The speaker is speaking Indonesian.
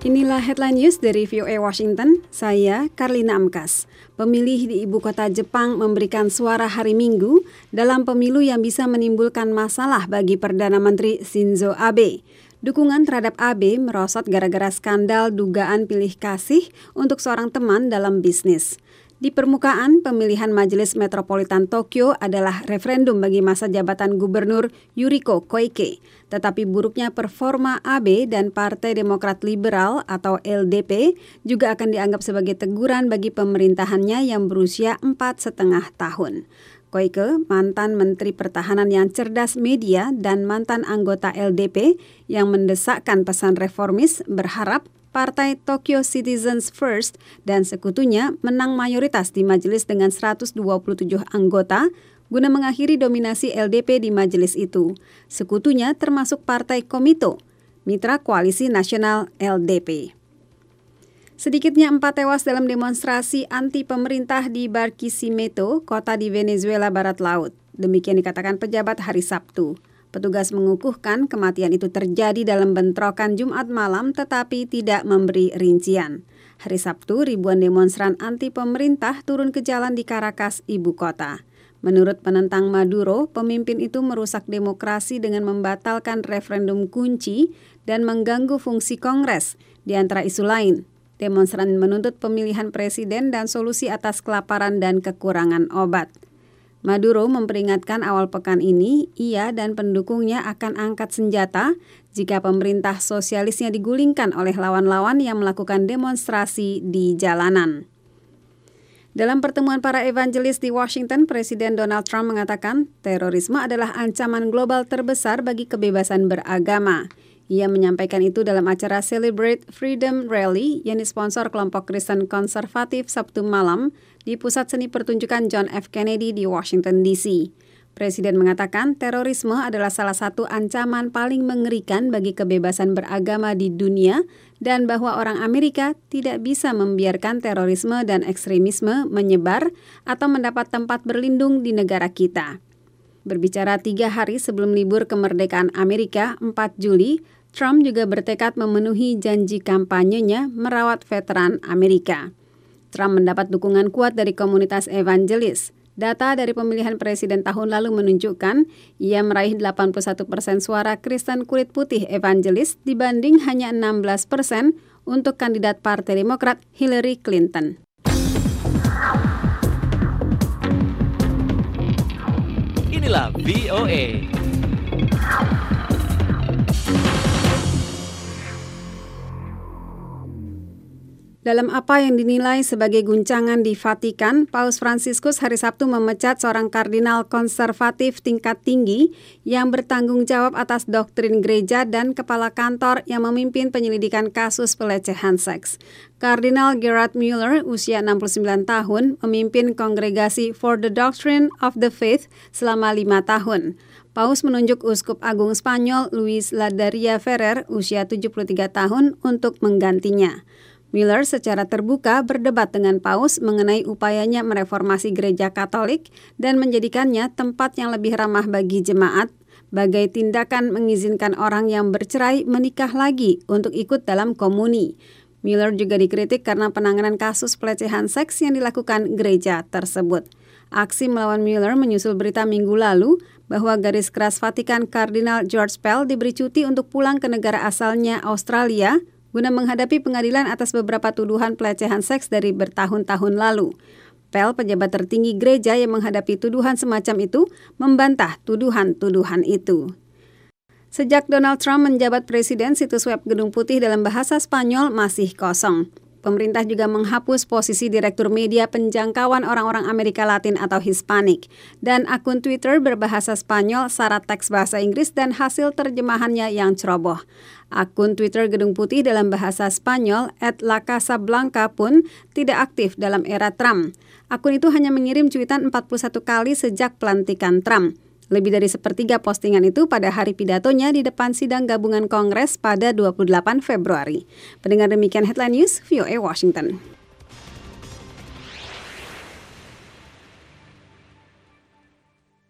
Inilah headline news dari VOA Washington, saya Karlina Amkas. Pemilih di ibu kota Jepang memberikan suara hari Minggu dalam pemilu yang bisa menimbulkan masalah bagi Perdana Menteri Shinzo Abe. Dukungan terhadap Abe merosot gara-gara skandal dugaan pilih kasih untuk seorang teman dalam bisnis. Di permukaan, pemilihan Majelis Metropolitan Tokyo adalah referendum bagi masa jabatan Gubernur Yuriko Koike. Tetapi buruknya performa Abe dan Partai Demokrat Liberal atau LDP juga akan dianggap sebagai teguran bagi pemerintahannya yang berusia 4,5 tahun. Koike, mantan Menteri Pertahanan yang cerdas media dan mantan anggota LDP yang mendesakkan pesan reformis, berharap Partai Tokyo Citizens First dan sekutunya menang mayoritas di majelis dengan 127 anggota guna mengakhiri dominasi LDP di majelis itu. Sekutunya termasuk Partai Komito, mitra koalisi nasional LDP. Sedikitnya 4 tewas dalam demonstrasi anti pemerintah di Barquisimeto, kota di Venezuela Barat Laut. Demikian dikatakan pejabat hari Sabtu. Petugas mengukuhkan kematian itu terjadi dalam bentrokan Jumat malam tetapi tidak memberi rincian. Hari Sabtu, ribuan demonstran anti pemerintah turun ke jalan di Caracas, ibu kota. Menurut penentang Maduro, pemimpin itu merusak demokrasi dengan membatalkan referendum kunci dan mengganggu fungsi Kongres. Di antara isu lain, demonstran menuntut pemilihan presiden dan solusi atas kelaparan dan kekurangan obat. Maduro memperingatkan awal pekan ini, ia dan pendukungnya akan angkat senjata jika pemerintah sosialisnya digulingkan oleh lawan-lawan yang melakukan demonstrasi di jalanan. Dalam pertemuan para evangelis di Washington, Presiden Donald Trump mengatakan terorisme adalah ancaman global terbesar bagi kebebasan beragama. Ia menyampaikan itu dalam acara Celebrate Freedom Rally yang disponsor kelompok Kristen konservatif Sabtu malam di Pusat Seni Pertunjukan John F. Kennedy di Washington, D.C. Presiden mengatakan terorisme adalah salah satu ancaman paling mengerikan bagi kebebasan beragama di dunia dan bahwa orang Amerika tidak bisa membiarkan terorisme dan ekstremisme menyebar atau mendapat tempat berlindung di negara kita. Berbicara 3 hari sebelum libur kemerdekaan Amerika 4 Juli, Trump juga bertekad memenuhi janji kampanyenya merawat veteran Amerika. Trump mendapat dukungan kuat dari komunitas evangelis. Data dari pemilihan presiden tahun lalu menunjukkan ia meraih 81% suara Kristen kulit putih evangelis dibanding hanya 16% untuk kandidat Partai Demokrat Hillary Clinton. Inilah VOA. Dalam apa yang dinilai sebagai guncangan di Vatikan, Paus Fransiskus hari Sabtu memecat seorang kardinal konservatif tingkat tinggi yang bertanggung jawab atas doktrin gereja dan kepala kantor yang memimpin penyelidikan kasus pelecehan seks. Kardinal Gerard Mueller, usia 69 tahun, memimpin kongregasi For the Doctrine of the Faith selama 5 tahun. Paus menunjuk Uskup Agung Spanyol Luis Ladaria Ferrer, usia 73 tahun, untuk menggantinya. Mueller secara terbuka berdebat dengan Paus mengenai upayanya mereformasi gereja Katolik dan menjadikannya tempat yang lebih ramah bagi jemaat, bagai tindakan mengizinkan orang yang bercerai menikah lagi untuk ikut dalam komuni. Mueller juga dikritik karena penanganan kasus pelecehan seks yang dilakukan gereja tersebut. Aksi melawan Mueller menyusul berita minggu lalu bahwa garis keras Vatikan Kardinal George Pell diberi cuti untuk pulang ke negara asalnya Australia guna menghadapi pengadilan atas beberapa tuduhan pelecehan seks dari bertahun-tahun lalu. Pell, pejabat tertinggi gereja yang menghadapi tuduhan semacam itu, membantah tuduhan-tuduhan itu. Sejak Donald Trump menjabat presiden, situs web Gedung Putih dalam bahasa Spanyol masih kosong. Pemerintah juga menghapus posisi Direktur Media Penjangkauan Orang-orang Amerika Latin atau Hispanik dan akun Twitter berbahasa Spanyol, syarat teks bahasa Inggris dan hasil terjemahannya yang ceroboh. Akun Twitter Gedung Putih dalam bahasa Spanyol @lacasablanca pun tidak aktif dalam era Trump. Akun itu hanya mengirim cuitan 41 kali sejak pelantikan Trump. Lebih dari sepertiga postingan itu pada hari pidatonya di depan sidang gabungan Kongres pada 28 Februari. Pendengar, demikian Headline News, VOA Washington.